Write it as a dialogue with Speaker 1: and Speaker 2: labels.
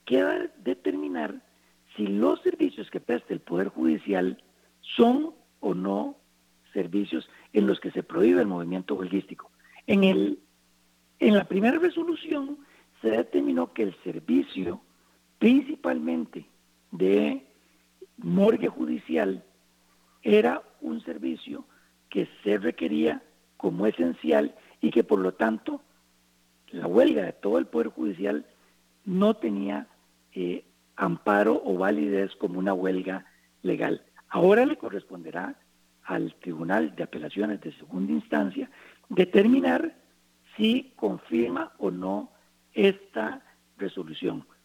Speaker 1: queda determinar si los servicios que presta el Poder Judicial son o no servicios en los que se prohíbe el movimiento huelguístico. En la primera resolución se determinó que el servicio, principalmente de morgue judicial, era un servicio que se requería como esencial y que por lo tanto la huelga de todo el Poder Judicial no tenía amparo o validez como una huelga legal. Ahora le corresponderá al Tribunal de Apelaciones de Segunda Instancia determinar si confirma o no esta resolución.